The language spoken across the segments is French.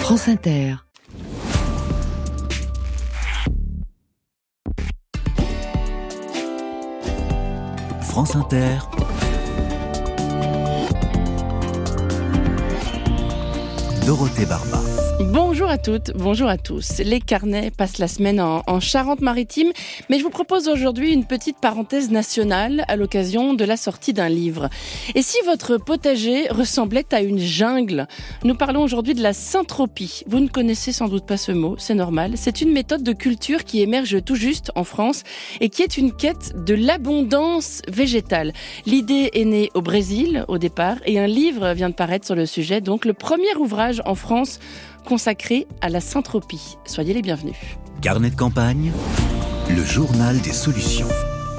France Inter. France Inter. Dorothée Barba. Bonjour à toutes, bonjour à tous. Les carnets passent la semaine en Charente-Maritime, mais je vous propose aujourd'hui une petite parenthèse nationale à l'occasion de la sortie d'un livre. Et si votre potager ressemblait à une jungle? Nous parlons aujourd'hui de la syntropie. Vous ne connaissez sans doute pas ce mot, c'est normal. C'est une méthode de culture qui émerge tout juste en France et qui est une quête de l'abondance végétale. L'idée est née au Brésil au départ et un livre vient de paraître sur le sujet, donc le premier ouvrage en France consacré à la syntropie. Soyez les bienvenus. Carnet de campagne, le journal des solutions.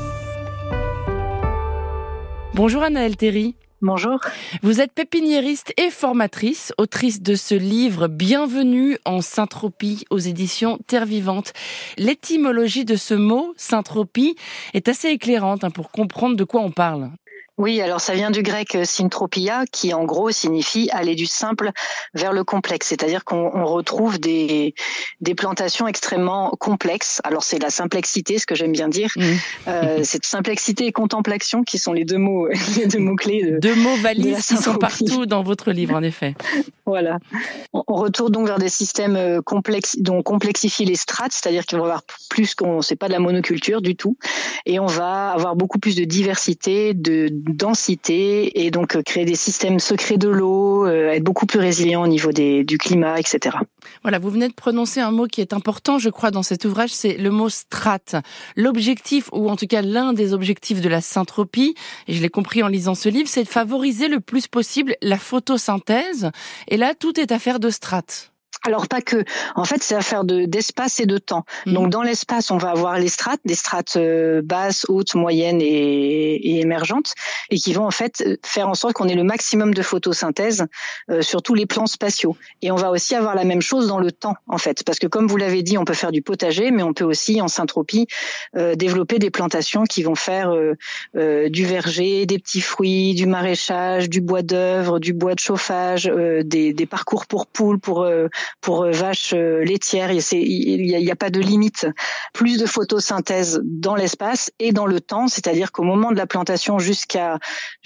Bonjour Anaëlle Théry. Bonjour. Vous êtes pépiniériste et formatrice, autrice de ce livre Bienvenue en syntropie aux éditions Terre Vivante. L'étymologie de ce mot, syntropie, est assez éclairante pour comprendre de quoi on parle. Oui, alors ça vient du grec syntropia, qui en gros signifie aller du simple vers le complexe. C'est-à-dire qu'on retrouve des plantations extrêmement complexes. Alors c'est la simplexité, ce que j'aime bien dire. Cette simplexité et contemplation qui sont les deux mots clés. Deux mots valises qui sont partout dans votre livre, en effet. Voilà. On retourne donc vers des systèmes complexes, dont on complexifie les strates, c'est-à-dire qu'il va y avoir plus c'est pas de la monoculture du tout, et on va avoir beaucoup plus de diversité, de densité, et donc créer des systèmes secrets de l'eau, être beaucoup plus résilient au niveau du climat, etc. Voilà, vous venez de prononcer un mot qui est important, je crois, dans cet ouvrage, c'est le mot strate. L'objectif, ou en tout cas l'un des objectifs de la syntropie, et je l'ai compris en lisant ce livre, c'est de favoriser le plus possible la photosynthèse. Et là, tout est affaire de strates. Alors pas que, en fait c'est affaire d'espace et de temps. Donc dans l'espace on va avoir les strates, des strates basses, hautes, moyennes et émergentes, et qui vont en fait faire en sorte qu'on ait le maximum de photosynthèse sur tous les plans spatiaux. Et on va aussi avoir la même chose dans le temps en fait, parce que comme vous l'avez dit, on peut faire du potager, mais on peut aussi en syntropie développer des plantations qui vont faire du verger, des petits fruits, du maraîchage, du bois d'œuvre, du bois de chauffage, des parcours pour poules, pour vaches laitières. Il y a pas de limite. Plus de photosynthèse dans l'espace et dans le temps, c'est-à-dire qu'au moment de la plantation jusqu'à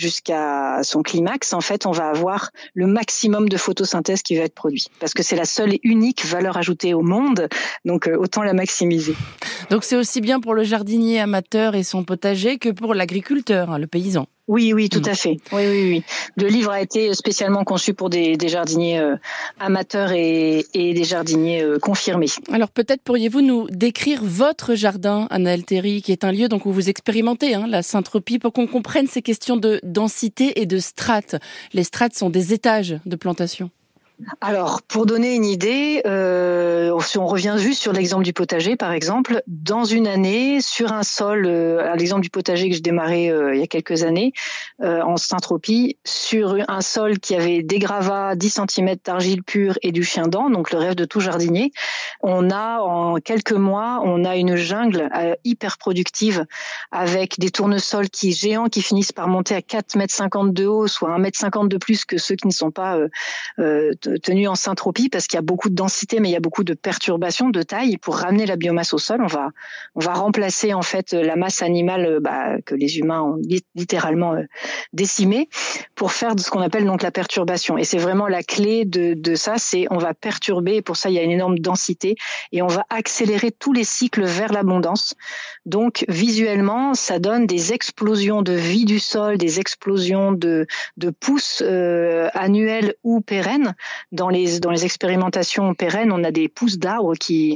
son climax, en fait, on va avoir le maximum de photosynthèse qui va être produit. Parce que c'est la seule et unique valeur ajoutée au monde, donc autant la maximiser. Donc c'est aussi bien pour le jardinier amateur et son potager que pour l'agriculteur, le paysan. Oui, tout à fait. Oui. Le livre a été spécialement conçu pour des jardiniers amateurs et des jardiniers confirmés. Alors peut-être pourriez-vous nous décrire votre jardin, Anaëlle Théry, qui est un lieu donc où vous expérimentez la syntropie, pour qu'on comprenne ces questions de densité et de strates. Les strates sont des étages de plantation. Alors, pour donner une idée, si on revient juste sur l'exemple du potager, par exemple, dans une année, sur un sol, à l'exemple du potager que j'ai démarré il y a quelques années, en syntropie, sur un sol qui avait des gravats, 10 cm d'argile pure et du chien-dent, donc le rêve de tout jardinier, en quelques mois, on a une jungle hyper productive, avec des tournesols géants qui finissent par monter à 4,50 m de haut, soit 1,50 m de plus que ceux qui ne sont pas tenus en syntropie, parce qu'il y a beaucoup de densité, mais il y a beaucoup de perturbations de taille. Pour ramener la biomasse au sol, on va remplacer en fait la masse animale que les humains ont littéralement décimée, pour faire ce qu'on appelle donc la perturbation. Et c'est vraiment la clé de ça, c'est on va perturber, et pour ça il y a une énorme densité, et on va accélérer tous les cycles vers l'abondance. Donc visuellement, ça donne des explosions de vie du sol, des explosions de pousses annuelles ou pérennes. Dans les expérimentations pérennes, on a des pousses d'arbres qui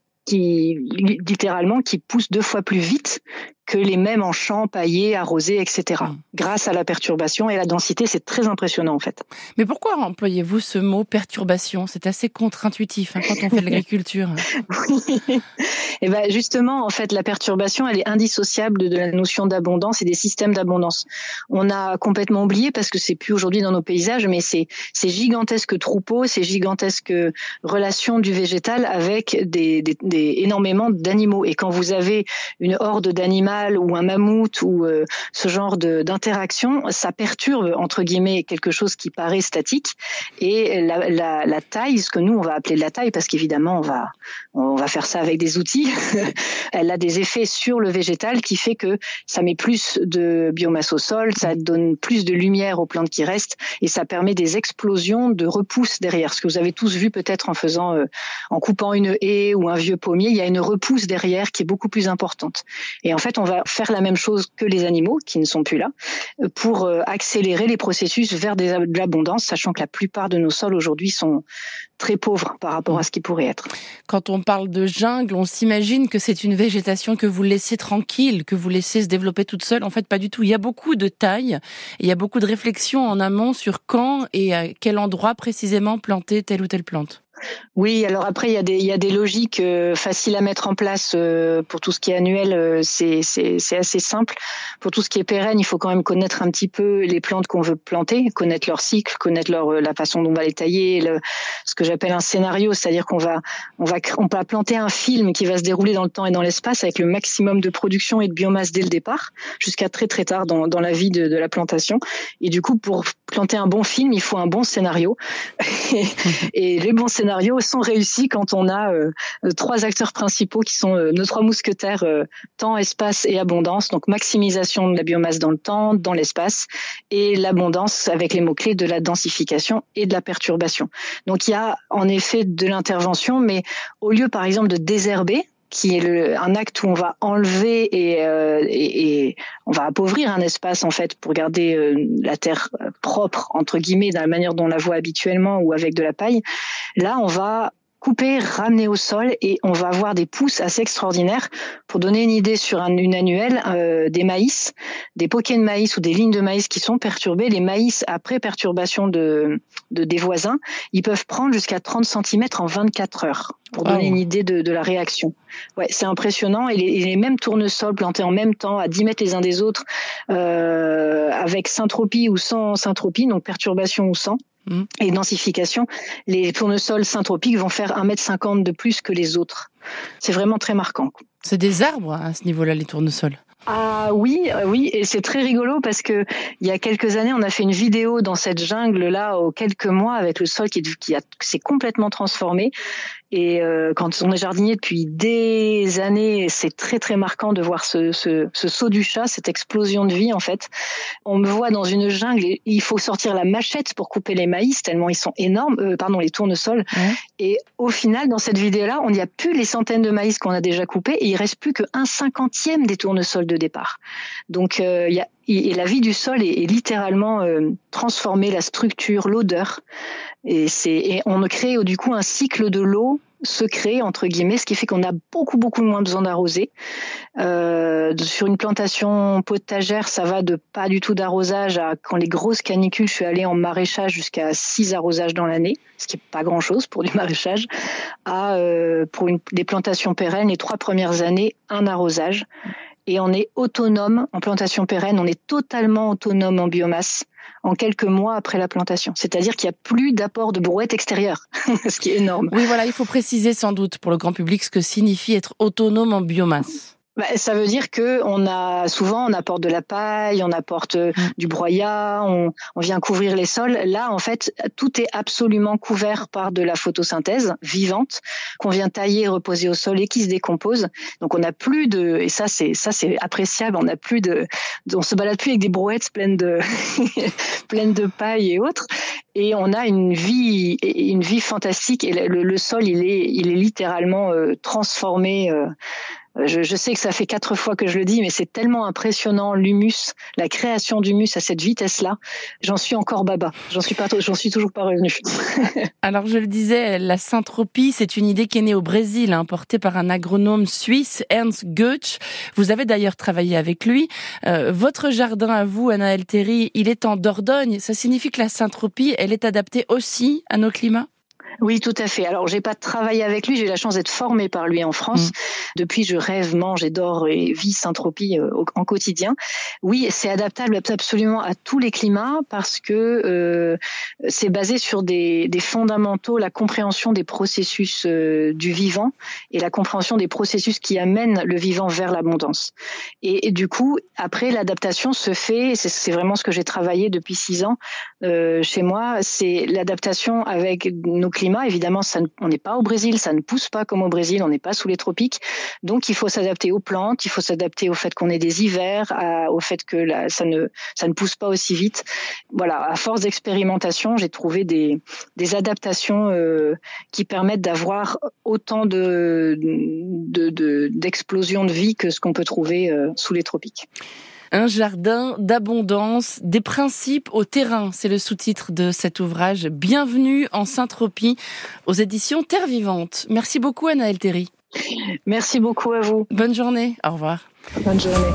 littéralement qui poussent 2 fois plus vite que les mêmes en champs paillés, arrosés, etc. Grâce à la perturbation et la densité, c'est très impressionnant en fait. Mais pourquoi employez-vous ce mot perturbation ? C'est assez contre-intuitif quand on fait de l'agriculture. Oui. Et justement, en fait, la perturbation, elle est indissociable de la notion d'abondance et des systèmes d'abondance. On a complètement oublié, parce que c'est plus aujourd'hui dans nos paysages, mais ces gigantesques troupeaux, ces gigantesques relations du végétal avec énormément d'animaux. Et quand vous avez une horde d'animaux animal ou un mammouth ou ce genre d'interaction, ça perturbe entre guillemets quelque chose qui paraît statique, et la taille, ce que nous on va appeler de la taille, parce qu'évidemment on va faire ça avec des outils, elle a des effets sur le végétal qui fait que ça met plus de biomasse au sol, ça donne plus de lumière aux plantes qui restent, et ça permet des explosions de repousse derrière. Ce que vous avez tous vu peut-être en coupant une haie ou un vieux pommier, il y a une repousse derrière qui est beaucoup plus importante. Et en fait, on va faire la même chose que les animaux qui ne sont plus là pour accélérer les processus vers de l'abondance, sachant que la plupart de nos sols aujourd'hui sont très pauvres par rapport à ce qui pourrait être. Quand on parle de jungle, on s'imagine que c'est une végétation que vous laissez tranquille, que vous laissez se développer toute seule. En fait, pas du tout. Il y a beaucoup de taille, il y a beaucoup de réflexion en amont sur quand et à quel endroit précisément planter telle ou telle plante. Oui, alors après il y a des logiques faciles à mettre en place pour tout ce qui est annuel, c'est assez simple. Pour tout ce qui est pérenne, il faut quand même connaître un petit peu les plantes qu'on veut planter, connaître leur cycle, connaître la façon dont on va les tailler, ce que j'appelle un scénario, c'est-à-dire qu'on va planter un film qui va se dérouler dans le temps et dans l'espace avec le maximum de production et de biomasse dès le départ, jusqu'à très très tard dans la vie de la plantation. Et du coup, pour planter un bon film, il faut un bon scénario. Et les bons scénarios sont réussis quand on a trois acteurs principaux qui sont nos trois mousquetaires, temps, espace et abondance. Donc maximisation de la biomasse dans le temps, dans l'espace, et l'abondance avec les mots-clés de la densification et de la perturbation. Donc il y a en effet de l'intervention, mais au lieu par exemple de désherber, qui est un acte où on va enlever et on va appauvrir un espace en fait pour garder la terre propre entre guillemets dans la manière dont on la voit habituellement ou avec de la paille. Là, on va couper, ramener au sol, et on va avoir des pousses assez extraordinaires. Pour donner une idée sur une annuelle, des maïs, des poquets de maïs ou des lignes de maïs qui sont perturbées, les maïs après perturbation des voisins, ils peuvent prendre jusqu'à 30 cm en 24 heures. Pour donner une idée de la réaction. Ouais, c'est impressionnant. Et les mêmes tournesols plantés en même temps, à 10 mètres les uns des autres, avec syntropie ou sans syntropie, donc perturbation ou sans, et densification, les tournesols syntropiques vont faire 1,50 m de plus que les autres. C'est vraiment très marquant. C'est des arbres à ce niveau-là, les tournesols. Ah oui, et c'est très rigolo parce que il y a quelques années, on a fait une vidéo dans cette jungle-là, quelques mois, avec le sol qui s'est complètement transformé. Et quand on est jardinier depuis des années, c'est très très marquant de voir ce saut du chat, cette explosion de vie en fait. On me voit dans une jungle et il faut sortir la machette pour couper les maïs tellement ils sont énormes, les tournesols. Ouais. Et au final, dans cette vidéo-là, on n'y a plus les centaines de maïs qu'on a déjà coupés et il reste plus que 1/50 des tournesols de départ. Donc et la vie du sol est littéralement transformée, la structure, l'odeur. Et on crée du coup un cycle de l'eau secret entre guillemets, ce qui fait qu'on a beaucoup moins besoin d'arroser. Sur une plantation potagère, ça va de pas du tout d'arrosage à, quand les grosses canicules, je suis allée en maraîchage jusqu'à 6 arrosages dans l'année, ce qui est pas grand chose pour du maraîchage, à pour des plantations pérennes, les 3 premières années, 1 arrosage. Et on est autonome en plantation pérenne, on est totalement autonome en biomasse en quelques mois après la plantation. C'est-à-dire qu'il n'y a plus d'apport de brouette extérieure, ce qui est énorme. Oui, voilà, il faut préciser sans doute pour le grand public ce que signifie être autonome en biomasse. Ça veut dire que on apporte de la paille, on apporte du broyat, on vient couvrir les sols. Là, en fait, tout est absolument couvert par de la photosynthèse vivante qu'on vient tailler et reposer au sol et qui se décompose. Donc on n'a plus et ça c'est appréciable, on se balade plus avec des brouettes pleines de paille et autres. Et on a une vie fantastique, et le sol il est littéralement transformé. Je sais que ça fait 4 fois que je le dis, mais c'est tellement impressionnant, l'humus, la création d'humus à cette vitesse-là. J'en suis encore baba. J'en suis toujours pas revenue. Alors, je le disais, la syntropie, c'est une idée qui est née au Brésil, portée par un agronome suisse, Ernst Goetsch. Vous avez d'ailleurs travaillé avec lui. Votre jardin à vous, Anaëlle Théry, il est en Dordogne. Ça signifie que la syntropie, elle est adaptée aussi à nos climats ? Oui, tout à fait. Alors, j'ai pas travaillé avec lui, j'ai eu la chance d'être formée par lui en France. Depuis, je rêve, mange et dors et vis Saint-Tropez en quotidien. Oui, c'est adaptable absolument à tous les climats parce que c'est basé sur des fondamentaux, la compréhension des processus du vivant et la compréhension des processus qui amènent le vivant vers l'abondance. Et du coup, après, l'adaptation se fait, c'est vraiment ce que j'ai travaillé depuis 6 ans chez moi, c'est l'adaptation avec nos climats. Évidemment, on n'est pas au Brésil, ça ne pousse pas comme au Brésil, on n'est pas sous les tropiques. Donc, il faut s'adapter aux plantes, il faut s'adapter au fait qu'on ait des hivers, au fait que ça ne pousse pas aussi vite. Voilà, à force d'expérimentation, j'ai trouvé des adaptations qui permettent d'avoir autant d'explosions de vie que ce qu'on peut trouver sous les tropiques. Un jardin d'abondance, des principes au terrain, c'est le sous-titre de cet ouvrage. Bienvenue en Saint-Tropez, aux éditions Terre Vivante. Merci beaucoup Anaëlle Théry. Merci beaucoup à vous. Bonne journée, au revoir. Bonne journée.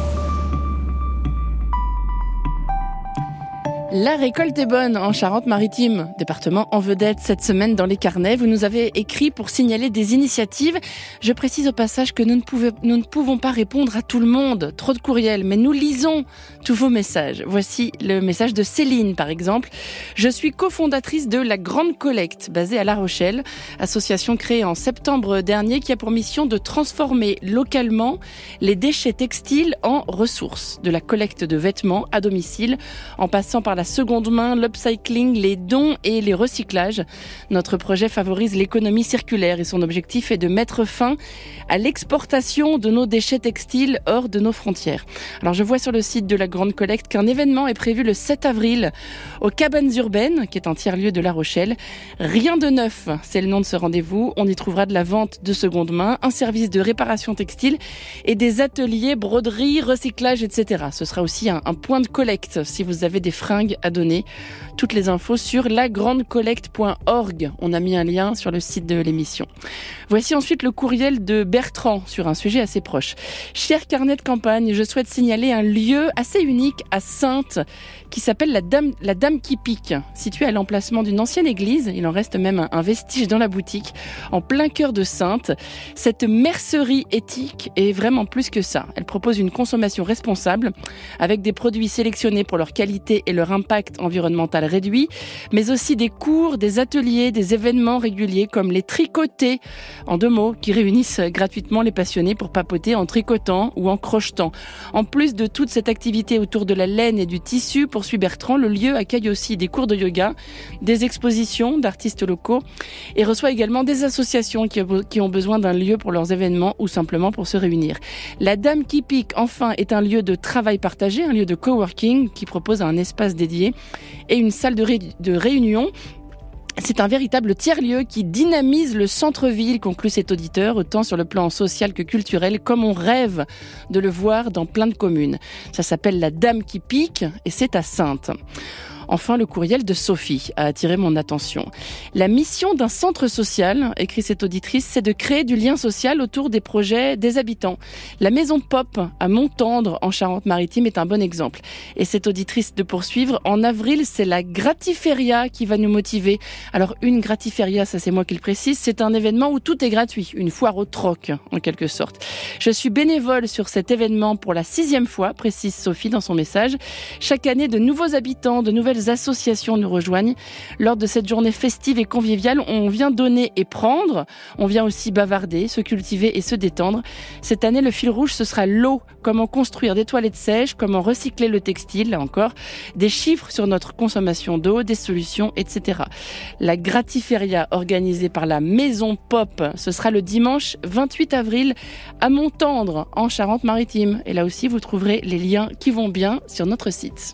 La récolte est bonne en Charente-Maritime, département en vedette cette semaine dans les carnets. Vous nous avez écrit pour signaler des initiatives. Je précise au passage que nous ne pouvons pas répondre à tout le monde. Trop de courriels, mais nous lisons tous vos messages. Voici le message de Céline, par exemple. Je suis cofondatrice de La Grande Collecte, basée à La Rochelle, association créée en septembre dernier qui a pour mission de transformer localement les déchets textiles en ressources. De la collecte de vêtements à domicile, en passant par la seconde main, l'upcycling, les dons et les recyclages. Notre projet favorise l'économie circulaire et son objectif est de mettre fin à l'exportation de nos déchets textiles hors de nos frontières. Alors je vois sur le site de la Grande Collecte qu'un événement est prévu le 7 avril aux Cabanes Urbaines, qui est un tiers-lieu de La Rochelle. Rien de neuf, c'est le nom de ce rendez-vous. On y trouvera de la vente de seconde main, un service de réparation textile et des ateliers broderie, recyclage, etc. Ce sera aussi un point de collecte si vous avez des fringues à donner. Toutes les infos sur lagrandecollecte.org. On a mis un lien sur le site de l'émission. Voici ensuite le courriel de Bertrand sur un sujet assez proche. Cher carnet de campagne, je souhaite signaler un lieu assez unique à Saintes qui s'appelle la Dame qui pique, situé à l'emplacement d'une ancienne église. Il en reste même un vestige dans la boutique, en plein cœur de Saintes. Cette mercerie éthique est vraiment plus que ça. Elle propose une consommation responsable avec des produits sélectionnés pour leur qualité et leur impact environnemental réduit, mais aussi des cours, des ateliers, des événements réguliers comme les tricotés, en 2 mots, qui réunissent gratuitement les passionnés pour papoter en tricotant ou en crochetant. En plus de toute cette activité autour de la laine et du tissu, poursuit Bertrand, le lieu accueille aussi des cours de yoga, des expositions d'artistes locaux et reçoit également des associations qui ont besoin d'un lieu pour leurs événements ou simplement pour se réunir. La Dame qui pique, enfin, est un lieu de travail partagé, un lieu de coworking qui propose un espace dédié et une salle de réunion. C'est un véritable tiers-lieu qui dynamise le centre-ville, conclut cet auditeur, autant sur le plan social que culturel, comme on rêve de le voir dans plein de communes. Ça s'appelle La Dame qui pique et c'est à Saintes. Enfin, le courriel de Sophie a attiré mon attention. La mission d'un centre social, écrit cette auditrice, c'est de créer du lien social autour des projets des habitants. La maison Pop à Montendre, en Charente-Maritime, est un bon exemple. Et cette auditrice de poursuivre, en avril, c'est la Gratiféria qui va nous motiver. Alors, une Gratiféria, ça c'est moi qui le précise, c'est un événement où tout est gratuit, une foire au troc, en quelque sorte. Je suis bénévole sur cet événement pour la 6e fois, précise Sophie dans son message. Chaque année, de nouveaux habitants, de nouvelles associations nous rejoignent. Lors de cette journée festive et conviviale, on vient donner et prendre. On vient aussi bavarder, se cultiver et se détendre. Cette année, le fil rouge, ce sera l'eau. Comment construire des toilettes sèches, comment recycler le textile, là encore. Des chiffres sur notre consommation d'eau, des solutions, etc. La Gratiféria, organisée par la Maison Pop, ce sera le dimanche 28 avril à Montendre, en Charente-Maritime. Et là aussi, vous trouverez les liens qui vont bien sur notre site.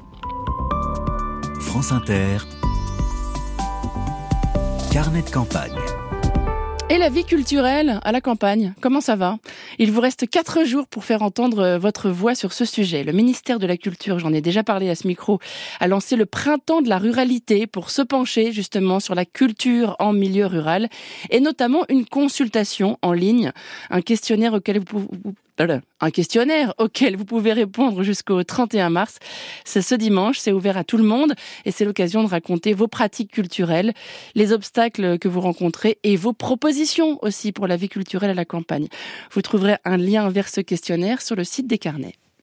France Inter, carnet de campagne. Et la vie culturelle à la campagne, comment ça va ? Il vous reste 4 jours pour faire entendre votre voix sur ce sujet. Le ministère de la Culture, j'en ai déjà parlé à ce micro, a lancé le printemps de la ruralité pour se pencher justement sur la culture en milieu rural et notamment une consultation en ligne, un questionnaire auquel vous un questionnaire auquel vous pouvez répondre jusqu'au 31 mars. C'est ce dimanche, c'est ouvert à tout le monde et c'est l'occasion de raconter vos pratiques culturelles, les obstacles que vous rencontrez et vos propositions aussi pour la vie culturelle à la campagne. Vous trouverez un lien vers ce questionnaire sur le site des carnets.